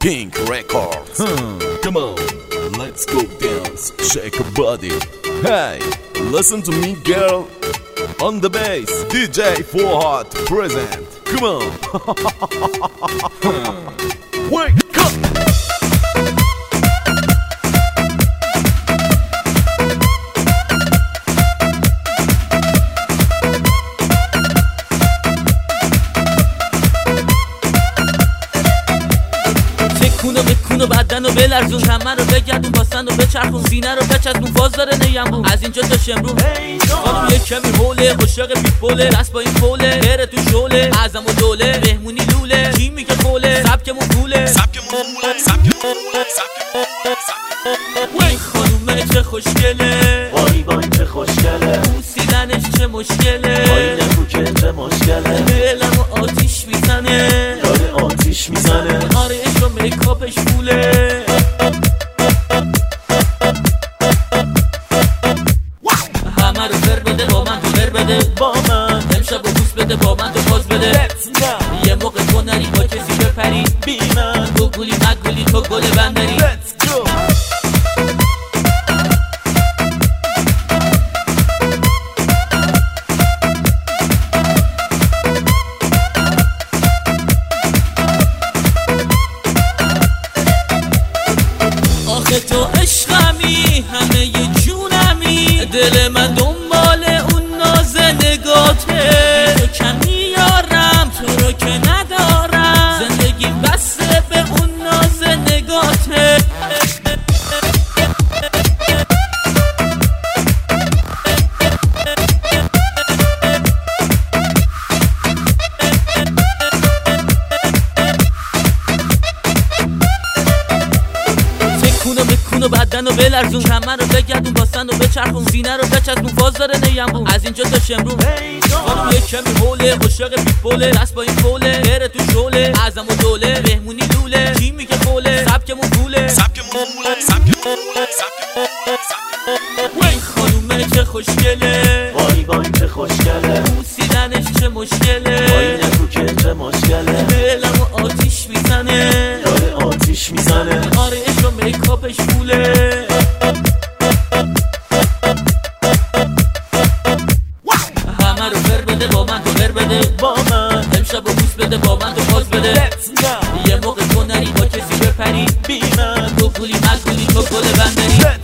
Pink Records. Come on, let's go dance, shake your body. Hey, listen to me, girl. On the bass, DJ Fuad present. Come on. Wake up. بکونو بدن و بلرزون، کمر رو بگردون، باستن رو بچرخون، سینه رو بچسبون، فاز داره نیمبون. از اینجا تا شمرون خانم یه کمی حوله، عاشق بیتبوله، دست با این فوله، بره تو شوله، اعظم و دوله، مهمونی لوله، کی میگه خوله، سبکمون پوله، این خانومه چه خوشگله، وای وای چه خوشگله، بوسیدنش چه مشکله، وای نگو که چه مشکله، دلمو آتیش میزنه، داره آتیش میزنه، آرایش و میکاپش پوله، همه رو فر بده با من، تو فر بده با من، امشب و بوس بده با من، تو باز بده یه موقع تو نری با کسی بپری بی من، تو گولی مگولی تو گل بندری. Let's go. آخه تو عشقمی، همه ی جونمی، دل من دنبال اون ناز نگاته، تو کمی یارم تو رو که ندارم، زندگیم بسته به اون ناز نگاته. بکونو بدن و بلرزون، کمر رو بگردون، باستن رو بچرخون، سینه رو بچسبون، فاز داره نیمبون. از اینجا تا شمرون خانم یه کمی حوله، عاشق بیتبوله، دست با این فوله، بره تو شوله، اعظم و دوله، مهمونی لوله، کی میگه خوله، سبکمون پوله، این خانومه چه خوشگله، وای وای چه خوشگله، بوسیدنش چه مشکله، وای نگو که چه مشکله، دلمو آتیش میزنه، داره آتیش میزنه، آرایش و میکاپش پوله، همه رو فر بده با من، تو فر بده با من، امشب و بوس بده با من، تو باز بده یه موقع تو نری با کسی بپری بی من، تو گولی مگولی تو گل بندری.